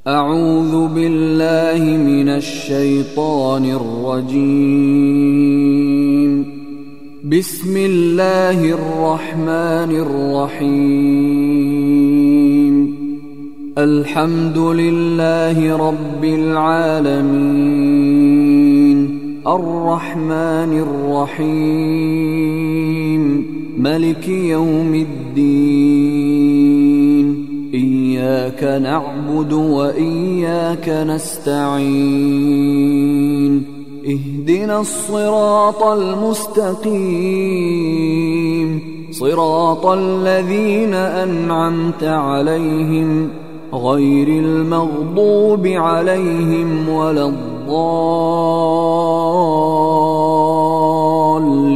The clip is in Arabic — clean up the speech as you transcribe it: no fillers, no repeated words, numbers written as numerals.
أعوذ بالله من الشيطان الرجيم. بسم الله الرحمن الرحيم. الحمد لله رب العالمين، الرحمن الرحيم، ملك يوم الدين. إياك نعبد وإياك نستعين. اهدنا الصراط المستقيم، صراط الذين أنعمت عليهم غير المغضوب عليهم ولا الضالين.